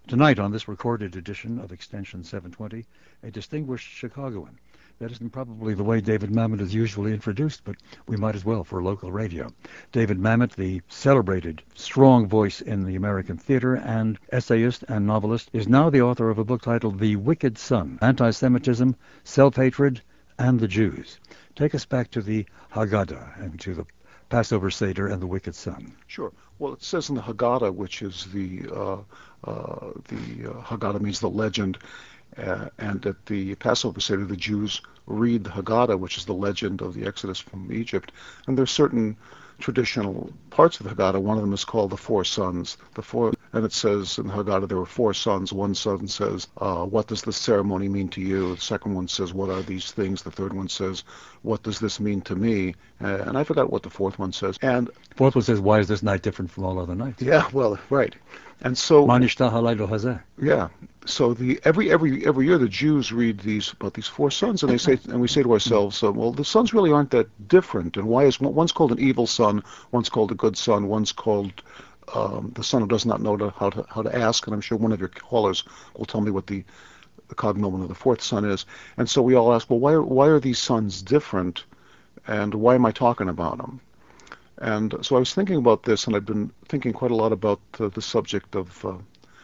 Tonight, on this recorded edition of Extension 720, a distinguished Chicagoan. That isn't probably the way David Mamet is usually introduced, but we might as well for local radio. David Mamet, the celebrated strong voice in the American theater and essayist and novelist, is now the author of a book titled The Wicked Son, Anti-Semitism, Self-Hatred, and the Jews. Take us back to the Haggadah and to the Passover Seder and the Wicked Son. Sure. Well, it says in the Haggadah, which is the Haggadah means the legend, and at the Passover Seder, the Jews read the Haggadah, which is the legend of the Exodus from Egypt, and there's certain traditional parts of the Haggadah. One of them is called the Four Sons. And it says in the Haggadah there were four sons. One son says, what does this ceremony mean to you? The second one says, what are these things? The third one says, what does this mean to me? And I forgot what the fourth one says. And the fourth one says, why is this night different from all other nights? Yeah, well, right. And so yeah. So every year the Jews read about these four sons, and we say to ourselves, well, the sons really aren't that different. And why is one's called an evil son, one's called a good son, one's called the son who does not know how to ask, and I'm sure one of your callers will tell me what the cognomen of the fourth son is. And so we all ask, well, why are these sons different, and why am I talking about them? And so I was thinking about this, and I've been thinking quite a lot about the subject of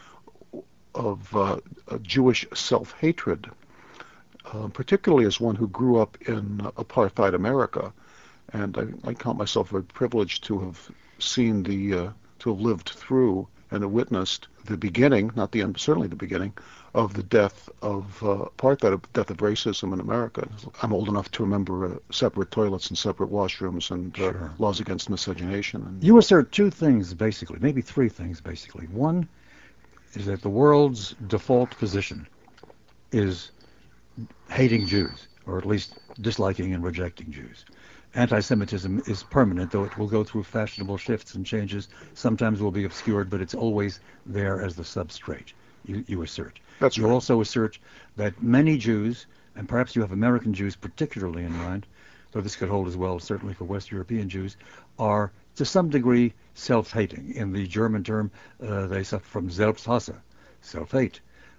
Jewish self-hatred, particularly as one who grew up in apartheid America. And I count myself very privileged to have seen to have lived through and witnessed the beginning, not the end, but certainly the beginning, of the death of apartheid, the death of racism in America. I'm old enough to remember separate toilets and separate washrooms and laws against miscegenation. You assert two things, basically, maybe three things, basically. One is that the world's default position is hating Jews, or at least disliking and rejecting Jews. Anti-Semitism is permanent, though it will go through fashionable shifts and changes. Sometimes will be obscured, but it's always there as the substrate, you assert. That's you right. also assert that many Jews, and perhaps you have American Jews particularly in mind, though this could hold as well certainly for West European Jews, are to some degree self-hating. In the German term, they suffer from Selbsthasse, self-hate,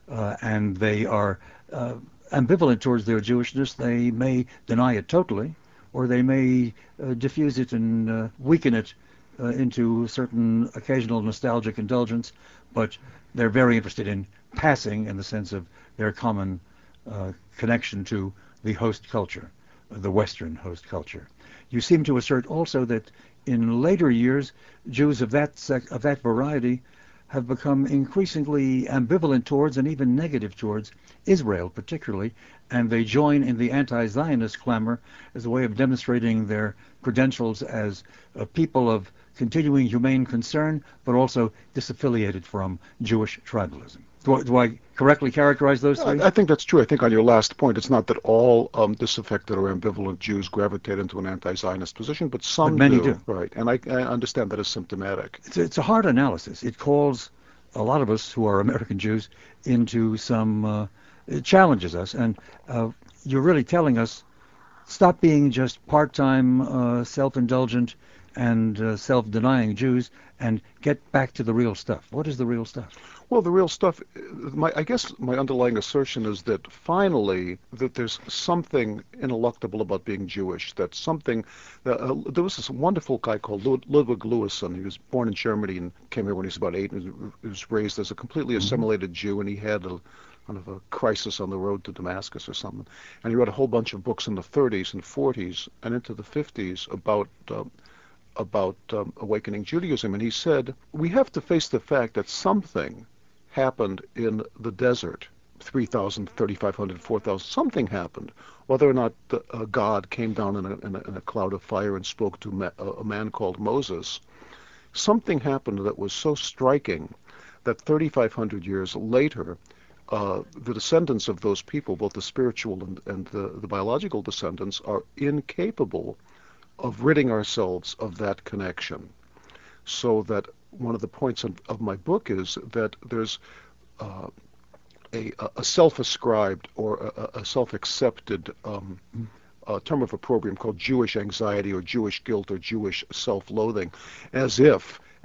and they are ambivalent towards their Jewishness. They may deny it totally, or they may diffuse it and weaken it into certain occasional nostalgic indulgence, but they're very interested in passing in the sense of their common connection to the host culture, the Western host culture. You seem to assert also that in later years, Jews of that variety have become increasingly ambivalent towards and even negative towards Israel particularly, and they join in the anti-Zionist clamor as a way of demonstrating their credentials as a people of continuing humane concern, but also disaffiliated from Jewish tribalism. Do I correctly characterize those three? I think that's true. I think on your last point, it's not that all disaffected or ambivalent Jews gravitate into an anti-Zionist position, but some but many do. Right, and I understand that as symptomatic. It's a hard analysis. It calls a lot of us who are American Jews into some... it challenges us, and you're really telling us, stop being just part-time, self-indulgent and self-denying Jews, and get back to the real stuff. What is the real stuff? Well, the real stuff, I guess my underlying assertion is that finally that there's something ineluctable about being Jewish, that something, there was this wonderful guy called Ludwig Lewisohn. He was born in Germany and came here when he was about 8, and he was raised as a completely assimilated Jew, and he had kind of a crisis on the road to Damascus or something. And he wrote a whole bunch of books in the 30s and 40s and into the 50s about awakening Judaism. And he said, we have to face the fact that something happened in the desert, 3,000, 3,500, 4,000, something happened. Whether or not God came down in a cloud of fire and spoke to a man called Moses, something happened that was so striking that 3,500 years later, the descendants of those people, both the spiritual and the biological descendants, are incapable of ridding ourselves of that connection. So that one of the points of my book is that there's a self-ascribed or a self-accepted term of opprobrium called Jewish anxiety or Jewish guilt or Jewish self-loathing, as if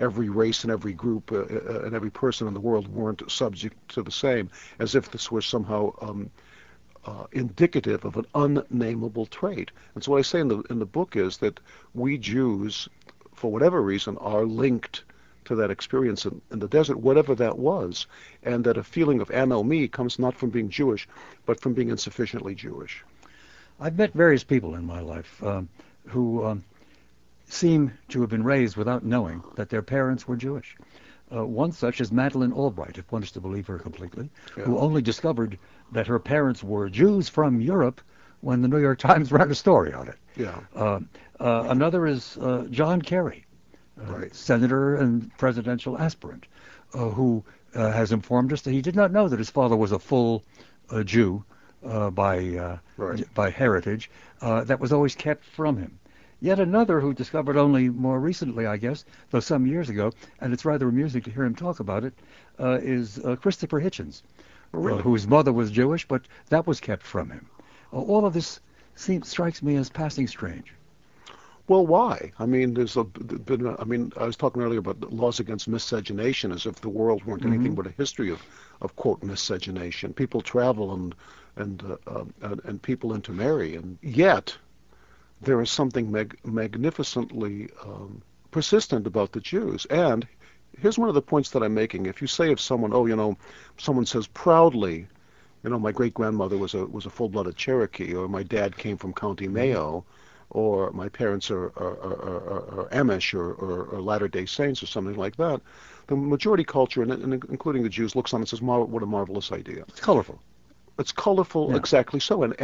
every race and every group and every person in the world weren't subject to the same, as if this were somehow indicative of an unnameable trait. And so what I say in the book is that we Jews, for whatever reason, are linked to that experience in the desert, whatever that was, and that a feeling of anomie comes not from being Jewish, but from being insufficiently Jewish. I've met various people in my life who seem to have been raised without knowing that their parents were Jewish. One such is Madeleine Albright, if one is to believe her completely, who only discovered that her parents were Jews from Europe when the New York Times ran a story on it. Yeah. Another is John Kerry, Right. senator and presidential aspirant, who has informed us that he did not know that his father was a full Jew by heritage. That was always kept from him. Yet another who discovered only more recently, I guess, though some years ago, and it's rather amusing to hear him talk about it, is Christopher Hitchens, whose mother was Jewish, but that was kept from him. All of this strikes me as passing strange. Well, why? I mean, I was talking earlier about laws against miscegenation, as if the world weren't anything but a history of quote miscegenation. People travel and people intermarry, and yet there is something magnificently persistent about the Jews. And here's one of the points that I'm making. If you say of someone, someone says proudly, my great grandmother was a full-blooded Cherokee, or my dad came from County Mayo, or my parents are Amish or Latter-day Saints or something like that, the majority culture, and including the Jews, looks on and says, "What a marvelous idea." It's colorful. It's colorful, Yeah. exactly so, and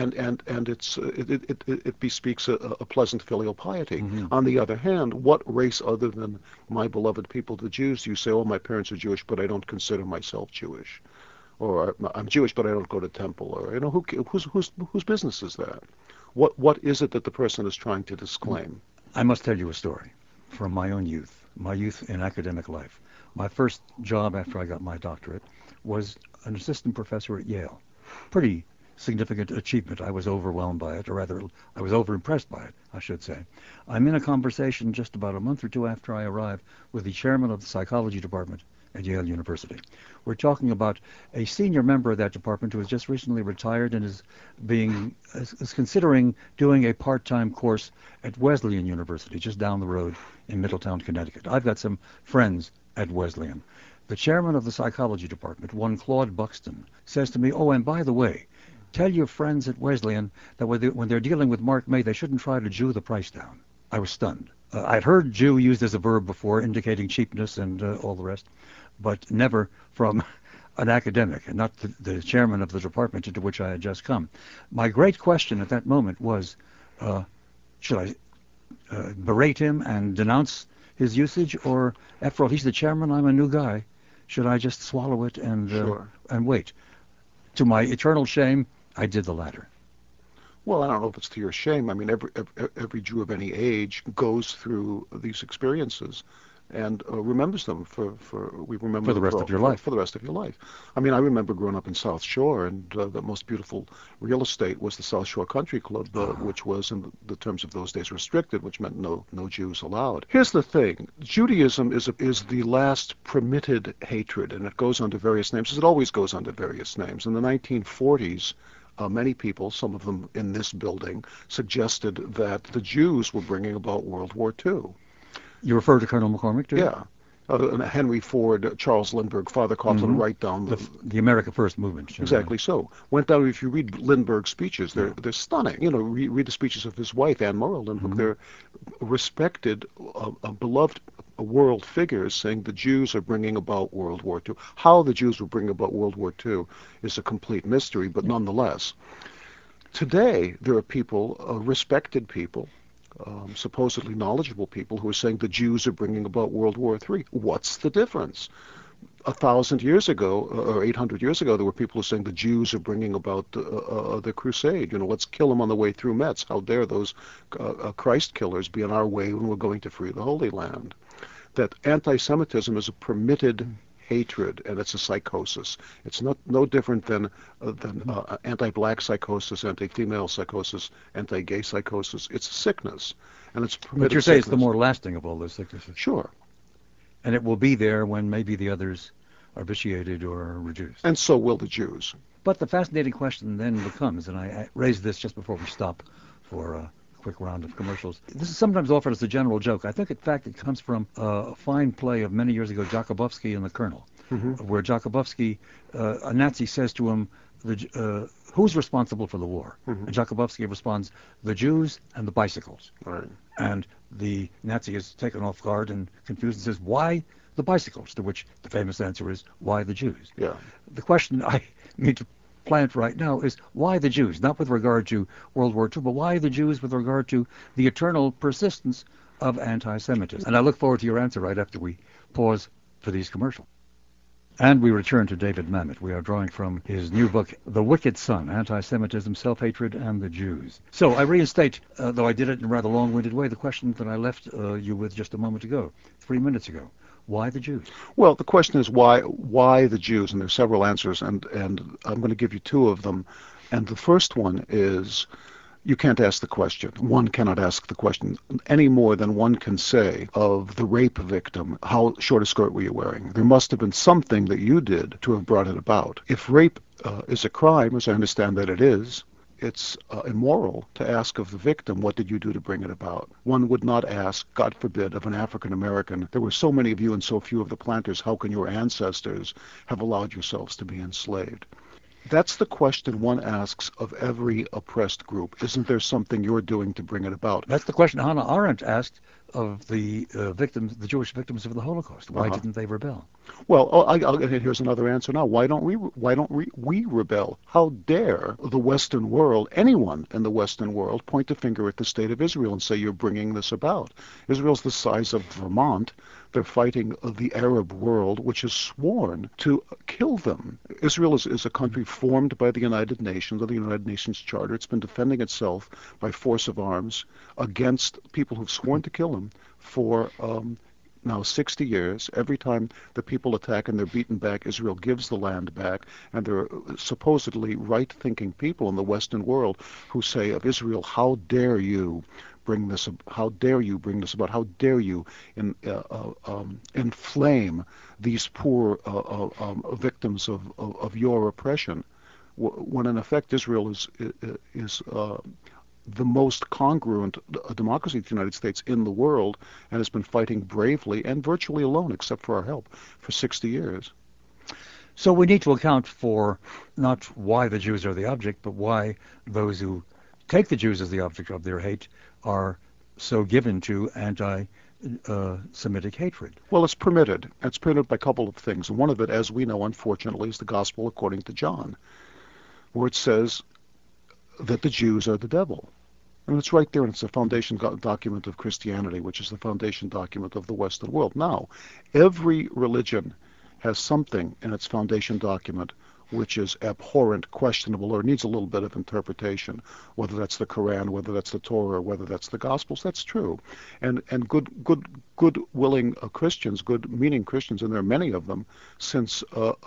it bespeaks a pleasant filial piety. On the other hand, what race other than my beloved people, the Jews, do you say, "Oh, my parents are Jewish, but I don't consider myself Jewish," or "I'm Jewish, but I don't go to temple," or whose business is that? What is it that the person is trying to disclaim? I must tell you a story from my own youth, my youth in academic life. My first job after I got my doctorate was an assistant professor at Yale. Pretty significant achievement. I was overwhelmed by it, or rather, I was overimpressed by it, I should say. I'm in a conversation just about a month or two after I arrived with the chairman of the psychology department at Yale University. We're talking about a senior member of that department who has just recently retired and is considering doing a part-time course at Wesleyan University, just down the road in Middletown, Connecticut. I've got some friends at Wesleyan. The chairman of the psychology department, one Claude Buxton, says to me, "Oh, and by the way, tell your friends at Wesleyan that when they're dealing with Mark May, they shouldn't try to Jew the price down." I was stunned. I'd heard Jew used as a verb before, indicating cheapness and all the rest, but never from an academic, and not the chairman of the department into which I had just come. My great question at that moment was, should I berate him and denounce his usage, or after all, he's the chairman, I'm a new guy. Should I just swallow it and wait? To my eternal shame, I did the latter. Well, I don't know if it's to your shame. I mean, every Jew of any age goes through these experiences and remembers them for the rest of your life. For the rest of your life. I mean, I remember growing up in South Shore, and the most beautiful real estate was the South Shore Country Club, which was, in the terms of those days, restricted, which meant no Jews allowed. Here's the thing: Judaism is the last permitted hatred, and it goes under various names, as it always goes under various names. In the 1940s. Many people, some of them in this building, suggested that the Jews were bringing about World War II. You refer to Colonel McCormick, do you? Yeah. Henry Ford, Charles Lindbergh, Father Coughlin, right down the America First movement. Exactly so. Went down. If you read Lindbergh's speeches, they're stunning. Read the speeches of his wife, Anne Morrow Lindbergh. They're respected, beloved world figures saying the Jews are bringing about World War II. How the Jews were bringing about World War II is a complete mystery, but nonetheless, today there are people, respected people, supposedly knowledgeable people, who are saying the Jews are bringing about World War III. What's the difference? 1,000 years ago, or 800 years ago, there were people who were saying the Jews are bringing about the crusade. Let's kill them on the way through Metz. How dare those Christ killers be in our way when we're going to free the Holy Land? That anti-Semitism is a permitted hatred, and it's a psychosis. It's no different than anti-black psychosis, anti-female psychosis, anti-gay psychosis. It's a sickness, and it's permitted. But you're saying it's the more lasting of all those sicknesses. Sure. and it will be there when maybe the others are vitiated or reduced. And so will the Jews. But the fascinating question then becomes, and I raised this just before we stop for a quick round of commercials. This is sometimes offered as a general joke. I think, in fact, it comes from a fine play of many years ago, Jakubowski and the Colonel, where Jakubowski, a Nazi says to him, who's responsible for the war? And Jakubowski responds, the Jews and the bicycles. Right. And the Nazi is taken off guard and confused and says, why the bicycles? To which the famous answer is, why the Jews? Yeah. The question I need to plant right now is, why the Jews? Not with regard to World War II, but why the Jews with regard to the eternal persistence of anti-Semitism? And I look forward to your answer right after we pause for these commercials. And we return to David Mamet. We are drawing from his new book, The Wicked Son, Anti-Semitism, Self-Hatred, and the Jews. So I reinstate, though I did it in a rather long-winded way, the question that I left you with just a moment ago, 3 minutes ago. Why the Jews? Well, the question is why the Jews, and there's several answers, and I'm going to give you two of them. And the first one is, you can't ask the question. One cannot ask the question any more than one can say of the rape victim, how short a skirt were you wearing? There must have been something that you did to have brought it about. If rape is a crime, as I understand that it is, it's immoral to ask of the victim, what did you do to bring it about? One would not ask, God forbid, of an African American, there were so many of you and so few of the planters, how can your ancestors have allowed yourselves to be enslaved? That's the question one asks of every oppressed group. Isn't there something you're doing to bring it about? That's the question Hannah Arendt asked of the victims, the Jewish victims of the Holocaust. Why didn't they rebel? Well, here's another answer now. Why don't we rebel? How dare the Western world, anyone in the Western world, point a finger at the state of Israel and say you're bringing this about? Israel's the size of Vermont. They're fighting the Arab world, which has sworn to kill them. Israel is a country formed by the United Nations, or the United Nations Charter. It's been defending itself by force of arms against people who've sworn to kill them for now 60 years. Every time the people attack and they're beaten back, Israel gives the land back. And there are supposedly right-thinking people in the Western world who say of Israel, how dare you bring this? How dare you bring this about? How dare you inflame these poor victims of your oppression? When in effect Israel is the most congruent democracy of the United States in the world, and has been fighting bravely and virtually alone, except for our help, for 60 years. So we need to account for not why the Jews are the object, but why those who take the Jews as the object of their hate are so given to anti-Semitic hatred. Well, it's permitted. It's permitted by a couple of things. And one of it, as we know, unfortunately, is the Gospel according to John, where it says that the Jews are the devil. And it's right there, and it's the foundation document of Christianity, which is the foundation document of the Western world. Now, every religion has something in its foundation document which is abhorrent, questionable, or needs a little bit of interpretation, whether that's the Quran, whether that's the Torah, or whether that's the Gospels. That's true. And good willing Christians, good meaning Christians, and there are many of them, since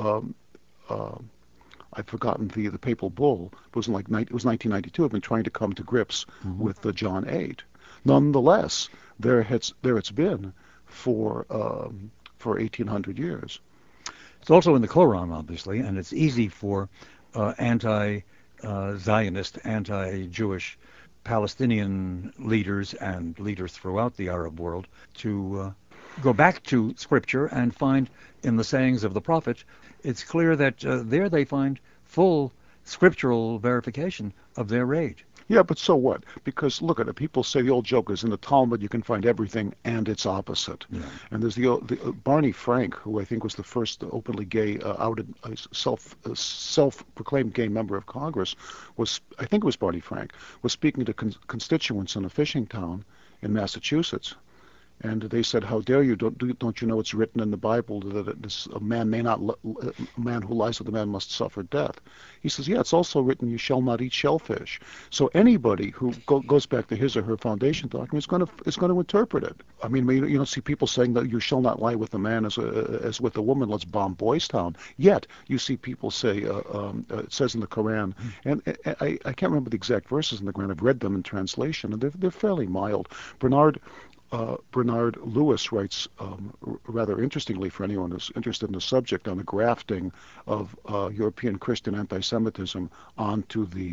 I've forgotten the papal bull. It was 1992. Have been trying to come to grips with the John 8. Nonetheless, there it's been for 1,800 years. It's also in the Quran, obviously, and it's easy for anti-Zionist, anti-Jewish Palestinian leaders and leaders throughout the Arab world to go back to Scripture and find in the sayings of the prophet, it's clear that there they find full scriptural verification of their rage. Yeah, but so what? Because look at it. People say the old joke is in the Talmud you can find everything and its opposite. Yeah. And there's the Barney Frank, who I think was the first openly gay, outed, self-proclaimed gay member of Congress, I think it was Barney Frank, was speaking to constituents in a fishing town in Massachusetts. And they said, "How dare you? Don't you know it's written in the Bible that a man who lies with a man must suffer death?" He says, "Yeah, it's also written, you shall not eat shellfish." So anybody who goes back to his or her foundation document is going to interpret it. I mean, you don't see people saying that you shall not lie with a man as with a woman. Let's bomb Boys Town. Yet you see people say it says in the Quran, and I can't remember the exact verses in the Quran. I've read them in translation, and they're fairly mild. Bernard Bernard Lewis writes rather interestingly for anyone who's interested in the subject on the grafting of European Christian anti-Semitism onto the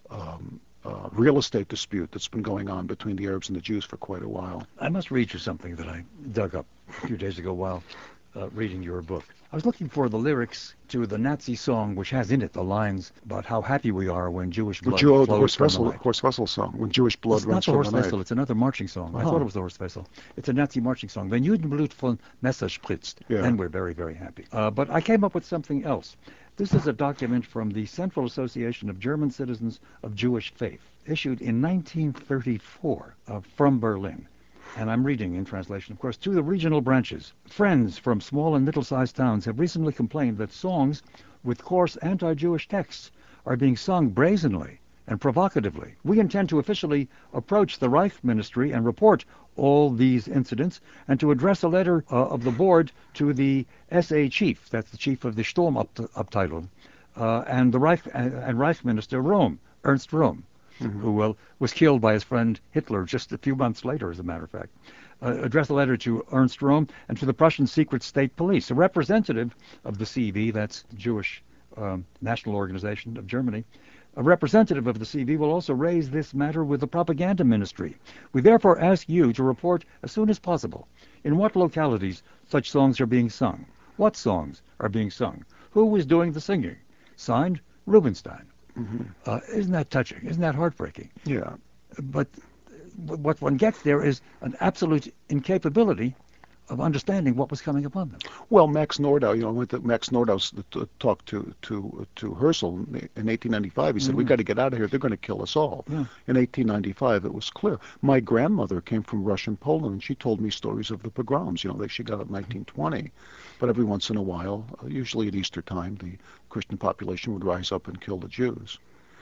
real estate dispute that's been going on between the Arabs and the Jews for quite a while. I must read you something that I dug up a few days ago while reading your book. I was looking for the lyrics to the Nazi song which has in it the lines about how happy we are when Jewish blood flows from the night. Horst Wessel song, when Jewish blood runs from the night. It's not the Horst Wessel, it's another marching song. I thought it was the Horst Wessel. It's a Nazi marching song. Wenn Judenblut von Messer spritzt, then we're very, very happy. But I came up with something else. This is a document from the Central Association of German Citizens of Jewish Faith, issued in 1934 from Berlin. And I'm reading in translation, of course. To the regional branches, friends from small and middle-sized towns have recently complained that songs with coarse anti-Jewish texts are being sung brazenly and provocatively. We intend to officially approach the Reich Ministry and report all these incidents and to address a letter of the board to the SA chief, that's the chief of the Sturmabteilung, and the Reich Minister Röhm, Ernst Röhm, who was killed by his friend Hitler just a few months later, as a matter of fact. Addressed a letter to Ernst Röhm and to the Prussian Secret State Police. A representative of the CV, that's the Jewish National Organization of Germany, a representative of the CV will also raise this matter with the propaganda ministry. We therefore ask you to report as soon as possible in what localities such songs are being sung, what songs are being sung, who is doing the singing. Signed, Rubinstein. Isn't that touching? Isn't that heartbreaking? Yeah. But what one gets there is an absolute incapability of understanding what was coming upon them. Well, Max Nordau, I went to Max Nordau's talk to Herzl in 1895. He said, we got to get out of here. They're going to kill us all. Yeah. In 1895, it was clear. My grandmother came from Russian Poland, and she told me stories of the pogroms, that she got in 1920. But every once in a while, usually at Easter time, the Christian population would rise up and kill the Jews.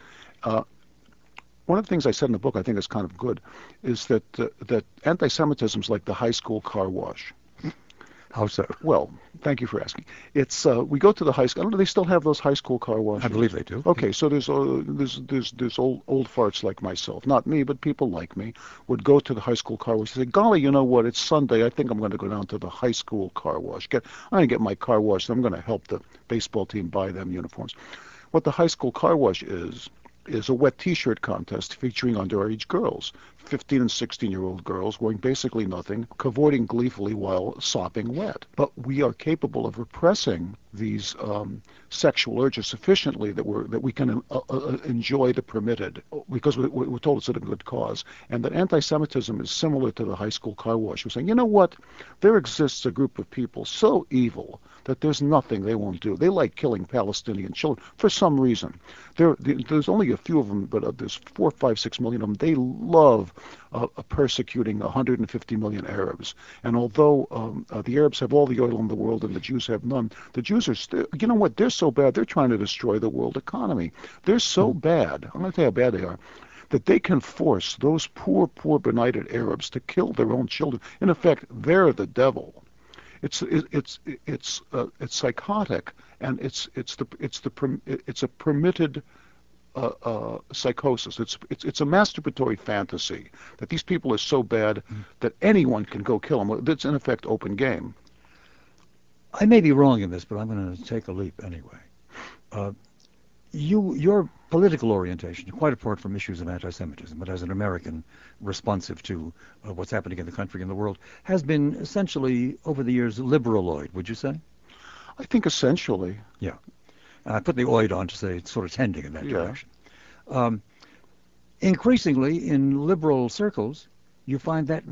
One of the things I said in the book, I think is kind of good, is that that anti-Semitism is like the high school car wash. How so? Well, thank you for asking. It's we go to the high school. I don't know. Do they still have those high school car washes? I believe they do. Okay, so there's old farts like myself, not me, but people like me, would go to the high school car wash and say, "Golly, you know what? It's Sunday. I think I'm going to go down to the high school car wash. I'm going to get my car washed. I'm going to help the baseball team buy them uniforms." What the high school car wash is a wet T-shirt contest featuring underage girls, 15 and 16-year-old girls wearing basically nothing, cavorting gleefully while sopping wet. But we are capable of repressing these sexual urges sufficiently that we can enjoy the permitted because we're told it's at a good cause. And that anti-Semitism is similar to the high school car wash. We're saying, you know what? There exists a group of people so evil that there's nothing they won't do. They like killing Palestinian children for some reason. There's only a few of them, but there's 4, 5, 6 million of them. They love persecuting 150 million Arabs. And although the Arabs have all the oil in the world and the Jews have none, the Jews are still, you know what, they're so bad, they're trying to destroy the world economy. They're so bad, I'm going to tell you how bad they are, that they can force those poor benighted Arabs to kill their own children. In effect, they're the devil. It's psychotic, and it's a permitted psychosis. It's a masturbatory fantasy that these people are so bad that anyone can go kill them. It's in effect open game. I may be wrong in this, but I'm going to take a leap anyway. Your political orientation, quite apart from issues of anti-Semitism, but as an American responsive to what's happening in the country and the world, has been essentially, over the years, liberaloid, would you say? I think essentially. Yeah. I put the oid on to say it's sort of tending in that direction. Increasingly, in liberal circles, you find that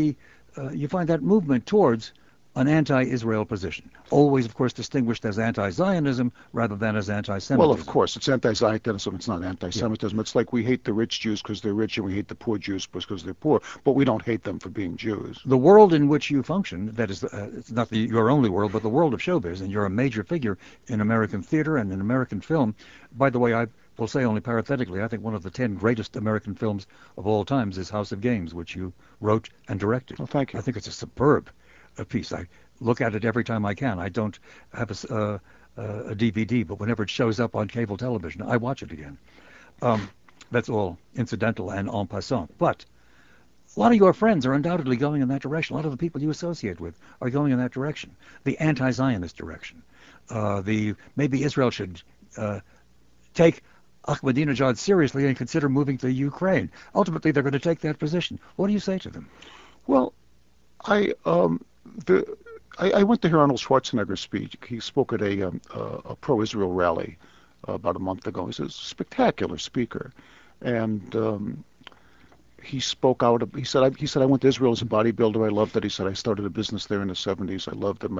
movement towards an anti-Israel position, always, of course, distinguished as anti-Zionism rather than as anti-Semitism. Well, of course, it's anti-Zionism, it's not anti-Semitism. Yeah. It's like we hate the rich Jews because they're rich and we hate the poor Jews because they're poor, but we don't hate them for being Jews. The world in which you function, that is, it's not your only world, but the world of showbiz, and you're a major figure in American theater and in American film. By the way, I will say only parenthetically, I think one of the 10 greatest American films of all times is House of Games, which you wrote and directed. Well, thank you. I think it's a superb piece. I look at it every time I can. I don't have a DVD, but whenever it shows up on cable television, I watch it again. That's all incidental and en passant. But A lot of your friends are undoubtedly going in that direction. A lot of the people you associate with are going in that direction, the anti-Zionist direction. The maybe Israel should take Ahmadinejad seriously and consider moving to Ukraine. Ultimately, they're going to take that position. What do you say to them? Well, I the I went to hear Arnold Schwarzenegger speak. He spoke at a pro-Israel rally about a month ago. He's a spectacular speaker, and he spoke out. He said I went to Israel as a bodybuilder. I loved it. He said I started a business there in the 70s. I loved it.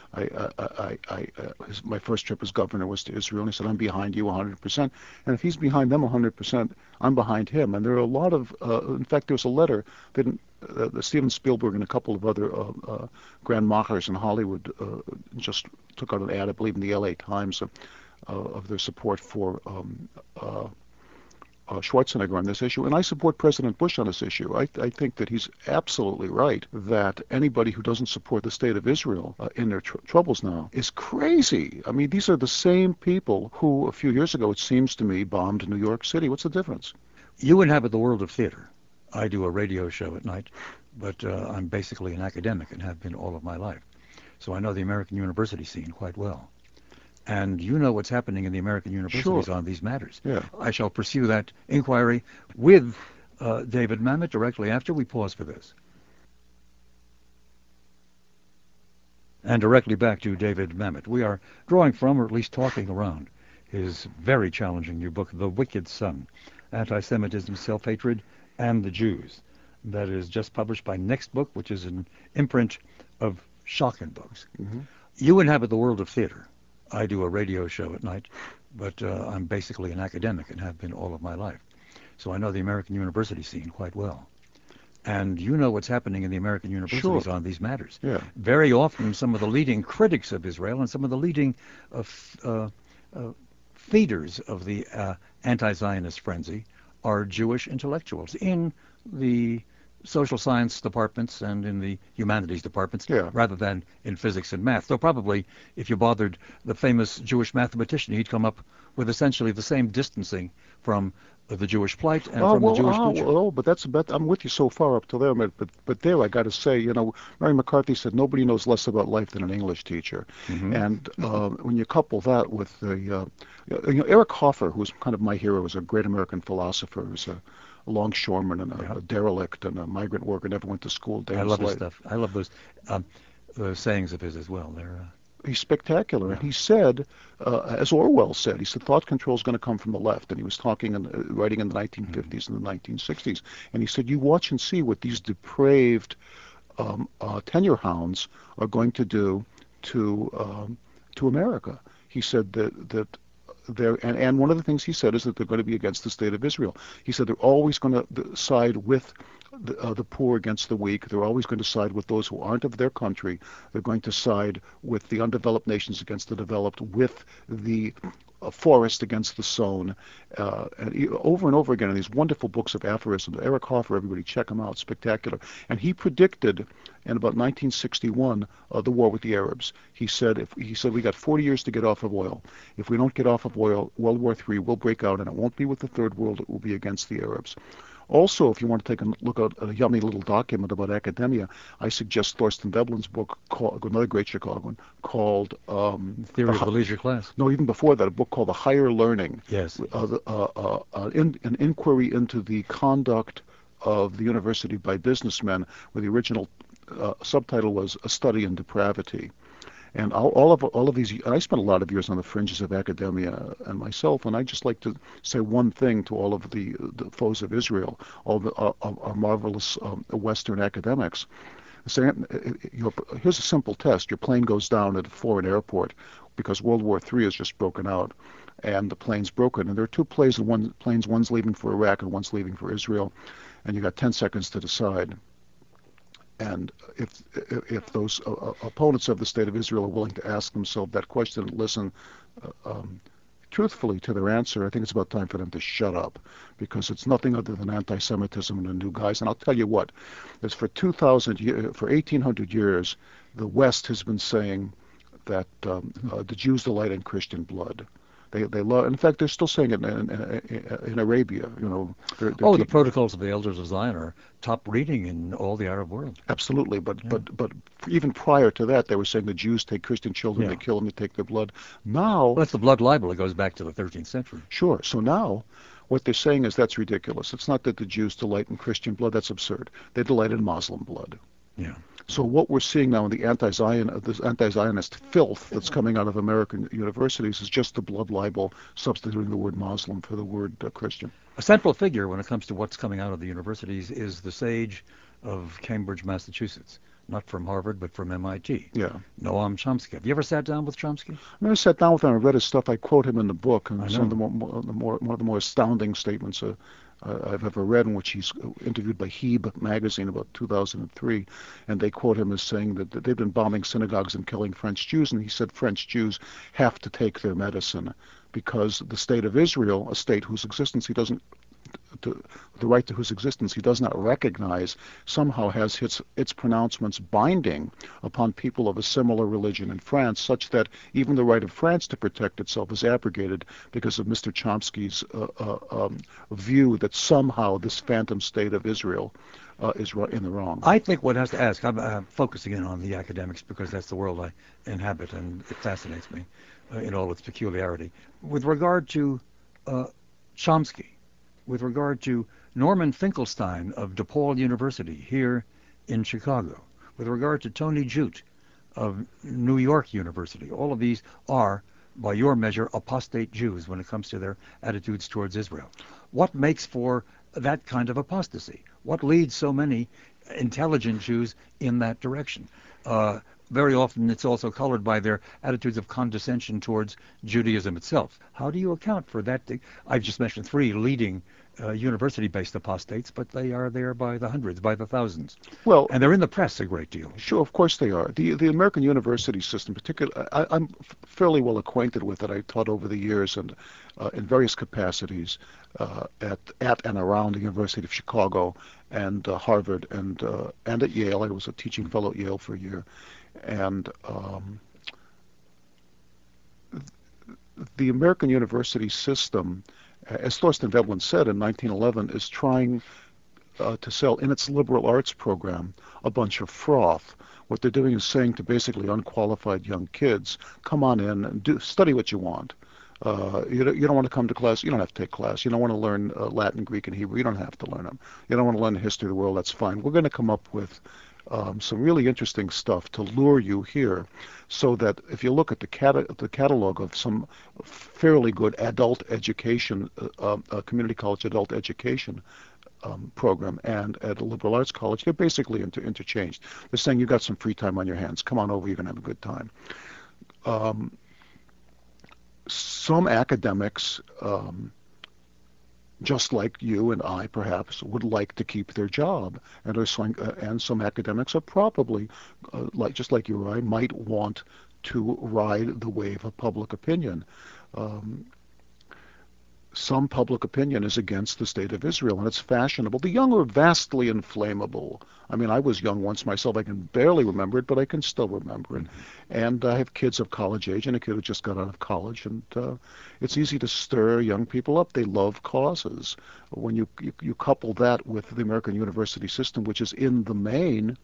My first trip as governor was to Israel. And he said I'm behind you 100%. And if he's behind them 100%, I'm behind him. And there are a lot of. In fact, there was a letter that Steven Spielberg and a couple of other grand machers in Hollywood just took out an ad, I believe, in the L.A. Times of their support for Schwarzenegger on this issue, and I support President Bush on this issue. I think that he's absolutely right that anybody who doesn't support the state of Israel in their troubles now is crazy. I mean, these are the same people who a few years ago, it seems to me, bombed New York City. What's the difference? You inhabit the world of theater. I do a radio show at night, but I'm basically an academic and have been all of my life. So I know the American university scene quite well. And you know what's happening in the American universities on these matters. Yeah. I shall pursue that inquiry with David Mamet directly after we pause for this. And directly back to David Mamet. We are drawing from, or at least talking around, his very challenging new book, The Wicked Son, Anti-Semitism, Self-Hatred, and the Jews. That is just published by Next Book, which is an imprint of Schocken Books. Mm-hmm. You inhabit the world of theater. I do a radio show at night, but I'm basically an academic and have been all of my life. So I know the American university scene quite well. And you know what's happening in the American universities on these matters. Yeah. Very often some of the leading critics of Israel and some of the leading feeders of the anti-Zionist frenzy are Jewish intellectuals in the social science departments and in the humanities departments, rather than in physics and math. So probably if you bothered the famous Jewish mathematician, he'd come up with essentially the same distancing from the Jewish plight and from the Jewish future. But I'm with you so far up to there, but there I got to say, Mary McCarthy said nobody knows less about life than an English teacher. Mm-hmm. And when you couple that with Eric Hoffer, who's kind of my hero, is a great American philosopher, who's a longshoreman and a derelict and a migrant worker, never went to school. I love his stuff. I love those sayings of his as well. He's spectacular. And he said, as Orwell said, he said thought control is going to come from the left. And he was talking and writing in the 1950s and the 1960s. And he said, you watch and see what these depraved tenure hounds are going to do to America. He said that and one of the things he said is that they're going to be against the state of Israel. He said they're always going to side with the poor against the weak. They're always going to side with those who aren't of their country. They're going to side with the undeveloped nations against the developed, with the forest against the sown, and over and over again in these wonderful books of aphorisms. Eric Hoffer, everybody check him out, spectacular. And he predicted in about 1961 the war with the Arabs. He said we got 40 years to get off of oil. If we don't get off of oil, World War III will break out, and it won't be with the Third World. It will be against the Arabs. Also, if you want to take a look at a yummy little document about academia, I suggest Thorsten Veblen's book, another great Chicagoan, called Theory of the Leisure Class. No, even before that, a book called The Higher Learning. Yes. An inquiry into the conduct of the university by businessmen, where the original subtitle was A Study in Depravity. And all of these, I spent a lot of years on the fringes of academia and myself, and I just like to say one thing to all of the foes of Israel, all our marvelous Western academics. Here's a simple test. Your plane goes down at a foreign airport because World War III has just broken out, and the plane's broken. And there are two planes, one's leaving for Iraq and one's leaving for Israel, and you got 10 seconds to decide. And if those opponents of the state of Israel are willing to ask themselves that question and listen truthfully to their answer, I think it's about time for them to shut up, because it's nothing other than anti-Semitism and the new guys. And I'll tell you what, for 1800 years, the West has been saying that the Jews delight in Christian blood. They love. In fact, they're still saying it in Arabia. They're Oh, the Protocols of the Elders of Zion are top reading in all the Arab world. absolutely. But Yeah. but but even prior to that, they were saying the Jews take Christian children, they Yeah. kill them, they take their blood. Now, Well, that's the blood libel. It goes back to the 13th century. sure. So now, what they're saying is that's ridiculous. It's not that the Jews delight in Christian blood. That's absurd. They delight in Muslim blood. Yeah. So what we're seeing now in the this anti-Zionist filth that's coming out of American universities is just the blood libel substituting the word Muslim for the word Christian. A central figure when it comes to what's coming out of the universities is the sage of Cambridge, Massachusetts. Not from Harvard, but from MIT. Yeah. Noam Chomsky. Have you ever sat down with Chomsky? I never sat down with him and read his stuff. I quote him in the book, and I some of know. one of the more astounding statements I've ever read, in which he's interviewed by Hebe magazine about 2003, and they quote him as saying that they've been bombing synagogues and killing French Jews, and he said French Jews have to take their medicine because the state of Israel, a state whose existence he doesn't the right to whose existence he does not recognize, somehow has its pronouncements binding upon people of a similar religion in France, such that even the right of France to protect itself is abrogated because of Mr. Chomsky's view that somehow this phantom state of Israel is in the wrong. I think one has to ask, I'm focusing in on the academics because that's the world I inhabit and it fascinates me in all its peculiarity. With regard to Chomsky, with regard to Norman Finkelstein of DePaul University here in Chicago, with regard to Tony Jute of New York University, all of these are, by your measure, apostate Jews when it comes to their attitudes towards Israel. What makes for that kind of apostasy? What leads so many intelligent Jews in that direction? Very often it's also colored by their attitudes of condescension towards Judaism itself. How do you account for that? I've just mentioned three leading university-based apostates, but they are there by the hundreds, by the thousands. Well, and they're in the press a great deal. Sure, of course they are. The American university system, particularly, I'm fairly well acquainted with it. I taught over the years and in various capacities at and around the University of Chicago and Harvard and at Yale. I was a teaching fellow at Yale for a year, and the American university system, as Thorstein Veblen said in 1911, is trying to sell in its liberal arts program a bunch of froth. What they're doing is saying to basically unqualified young kids, come on in and study what you want. You don't want to come to class, you don't have to take class. You don't want to learn Latin, Greek, and Hebrew, you don't have to learn them. You don't want to learn the history of the world, that's fine. We're going to come up with some really interesting stuff to lure you here, so that if you look at the catalog of some fairly good adult education, community college adult education program and at a liberal arts college, they're basically interchanged. They're saying you've got some free time on your hands. Come on over, you're going to have a good time. Some academics, just like you and I, perhaps, would like to keep their job, and some academics are probably, just like you or I, might want to ride the wave of public opinion. Some public opinion is against the state of Israel, and it's fashionable. The young are vastly inflammable. I mean, I was young once myself. I can barely remember it, but I can still remember it. And I have kids of college age and a kid who just got out of college, and it's easy to stir young people up. They love causes. When you couple that with the American university system, which is in the main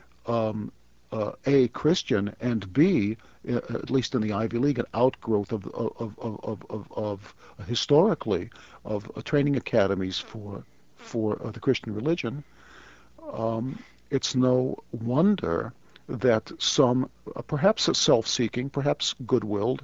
A, Christian, and B, at least in the Ivy League, an outgrowth of historically of training academies for the Christian religion, it's no wonder that some, perhaps self-seeking, perhaps good-willed,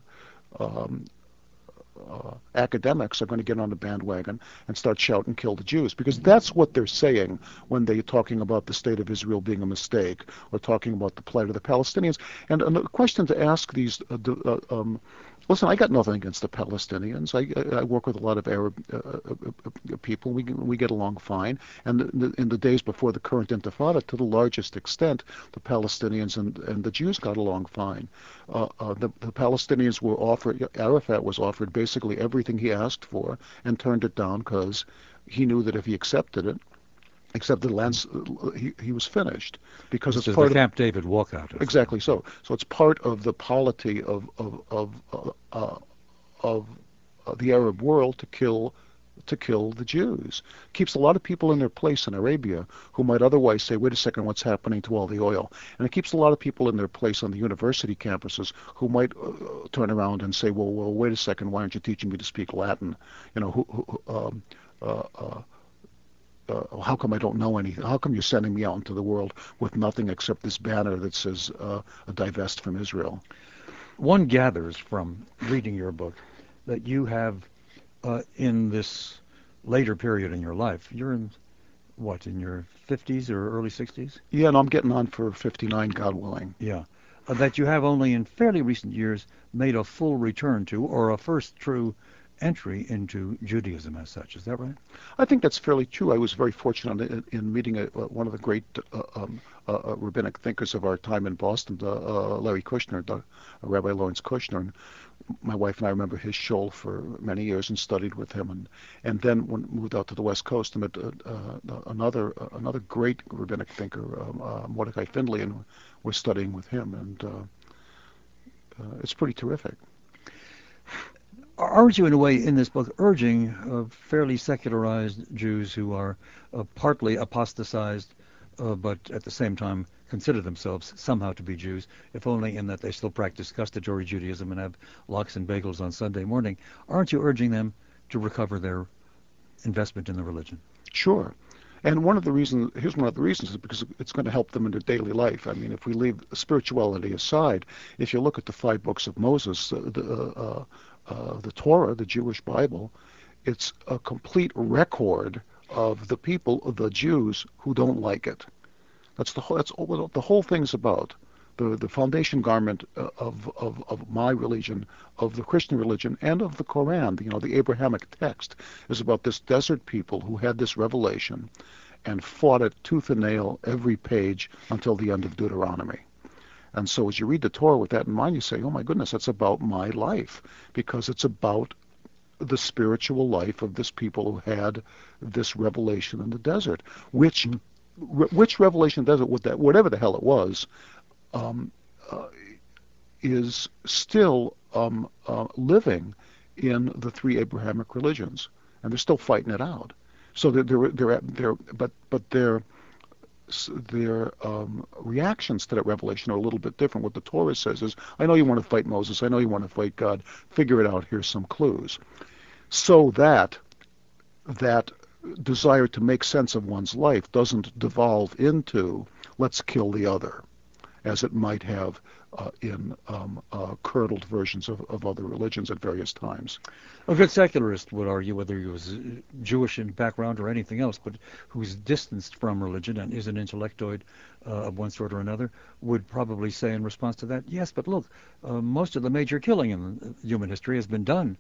academics are going to get on the bandwagon and start shouting, kill the Jews, because that's what they're saying when they're talking about the state of Israel being a mistake or talking about the plight of the Palestinians. And a question to ask these, listen, I got nothing against the Palestinians. I work with a lot of Arab people. We get along fine. And in the days before the current Intifada, to the largest extent, the Palestinians and the Jews got along fine. The Palestinians were offered, Arafat was offered basically everything he asked for and turned it down because he knew that if he accepted lands, he was finished, because This it's is part the of Camp David walkout. exactly so. So it's part of the polity of the Arab world to kill the Jews. Keeps a lot of people in their place in Arabia who might otherwise say, wait a second, what's happening to all the oil? And it keeps a lot of people in their place on the university campuses who might turn around and say, well, wait a second, why aren't you teaching me to speak Latin? You know, how come I don't know anything? How come you're sending me out into the world with nothing except this banner that says divest from Israel? One gathers from reading your book that you have in this later period in your life, you're in your 50s or early 60s? Yeah, and I'm getting on for 59, God willing. Yeah. That you have only in fairly recent years made a full return to, or a first true entry into Judaism as such. Is that right? I think that's fairly true. I was very fortunate in meeting one of the great rabbinic thinkers of our time in Boston, Larry Kushner, Rabbi Lawrence Kushner. And my wife and I remember his shul for many years and studied with him. And then when we moved out to the West Coast, I met another great rabbinic thinker, Mordecai Findlay, and we're studying with him. And it's pretty terrific. Aren't you, in a way, in this book, urging fairly secularized Jews who are partly apostatized, but at the same time consider themselves somehow to be Jews, if only in that they still practice gustatory Judaism and have lox and bagels on Sunday morning? Aren't you urging them to recover their investment in the religion? Sure. And here's one of the reasons, is because it's going to help them in their daily life. I mean, if we leave spirituality aside, if you look at the 5 books of Moses, the Torah, the Jewish Bible, it's a complete record of the people, of the Jews who don't like it. That's all the whole thing's about. The foundation garment of my religion, of the Christian religion, and of the Quran, the Abrahamic text, is about this desert people who had this revelation and fought it tooth and nail every page until the end of Deuteronomy. And so as you read the Torah with that in mind, you say, oh my goodness, that's about my life, because it's about the spiritual life of this people who had this revelation in the desert. Which revelation in the desert, whatever the hell it was, is still living in the 3 Abrahamic religions, and they're still fighting it out. So their reactions to that revelation are a little bit different. What the Torah says is, I know you want to fight Moses, I know you want to fight God, figure it out, here's some clues. So that desire to make sense of one's life doesn't devolve into, let's kill the other, as it might have in curdled versions of other religions at various times. A good secularist would argue, whether he was Jewish in background or anything else, but who's distanced from religion and is an intellectoid of one sort or another, would probably say in response to that, yes, but look, most of the major killing in human history has been done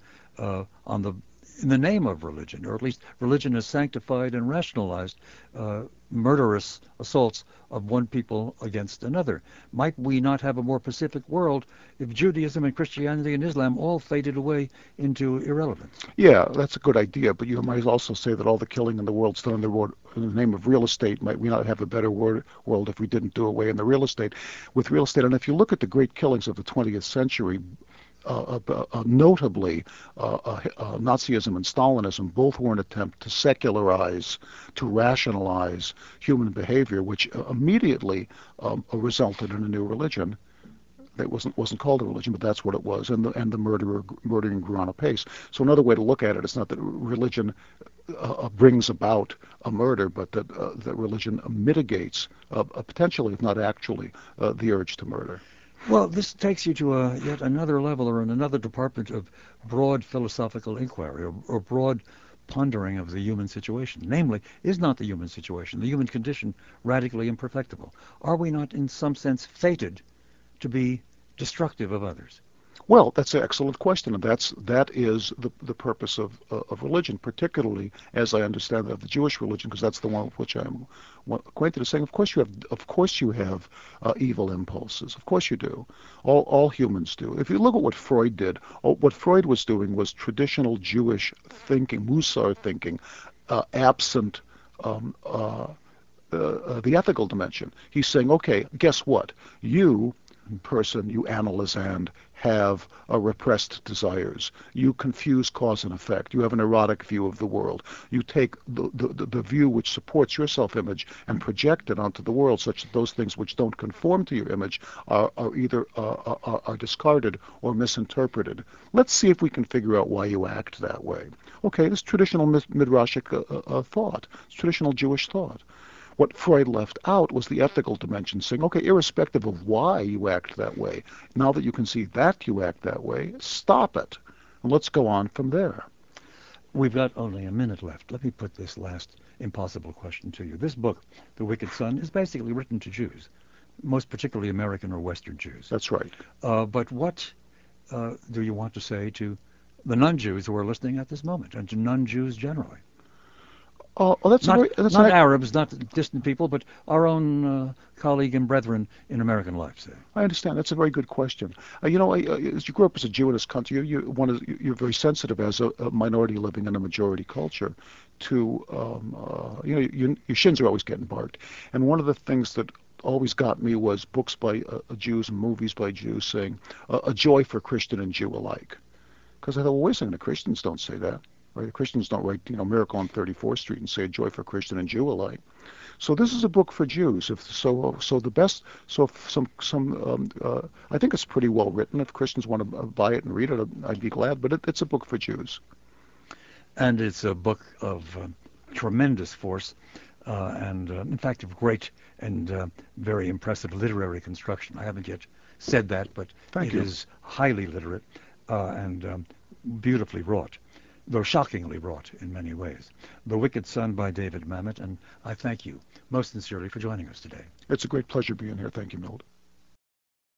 in the name of religion, or at least religion has sanctified and rationalized murderous assaults of one people against another. Might we not have a more pacific world if Judaism and Christianity and Islam all faded away into irrelevance? Yeah, that's a good idea, but you might also say that all the killing in the world's done in the name of real estate. Might we not have a better world if we didn't do away in the real estate? With real estate, and if you look at the great killings of the 20th century, notably, Nazism and Stalinism both were an attempt to secularize, to rationalize human behavior, which immediately resulted in a new religion. That wasn't called a religion, but that's what it was, and the murdering grew on apace. So another way to look at it is not that religion brings about a murder, but that religion mitigates, potentially, if not actually, the urge to murder. Well, this takes you to yet another level or another department of broad philosophical inquiry or broad pondering of the human situation. Namely, is not the human situation, the human condition, radically imperfectible? Are we not, in some sense, fated to be destructive of others? Well, that's an excellent question, and that is the purpose of religion, particularly as I understand it, of the Jewish religion, because that's the one with which I'm acquainted. Is saying, of course you have evil impulses. Of course you do. All humans do. If you look at what Freud did, what Freud was doing was traditional Jewish thinking, Musar thinking, absent the ethical dimension. He's saying, okay, guess what? You person, you analysand, have repressed desires. You confuse cause and effect. You have an erotic view of the world. You take the view which supports your self-image and project it onto the world, such that those things which don't conform to your image are either are discarded or misinterpreted. Let's see if we can figure out why you act that way. Okay, this traditional midrashic thought, it's traditional Jewish thought. What Freud left out was the ethical dimension, saying, okay, irrespective of why you act that way, now that you can see that you act that way, stop it. And let's go on from there. We've got only a minute left. Let me put this last impossible question to you. This book, The Wicked Son, is basically written to Jews, most particularly American or Western Jews. That's right. But what do you want to say to the non-Jews who are listening at this moment, and to non-Jews generally? That's not Arabs, not distant people, but our own colleague and brethren in American life, say. I understand. That's a very good question. As you grew up as a Jew in this country, you're very sensitive as a minority living in a majority culture to, your shins are always getting barked. And one of the things that always got me was books by Jews and movies by Jews saying, a joy for Christian and Jew alike. Because I thought, well, wait a second, the Christians don't say that. Right? The Christians don't write, Miracle on 34th Street and say a joy for Christian and Jew alike. So this is a book for Jews. I think it's pretty well written. If Christians want to buy it and read it, I'd be glad. But it's a book for Jews. And it's a book of tremendous force and, in fact, of great and very impressive literary construction. I haven't yet said that, but it is highly literate and beautifully wrought, though shockingly wrought in many ways. The Wicked Son by David Mamet, and I thank you most sincerely for joining us today. It's a great pleasure being here. Thank you, Milt.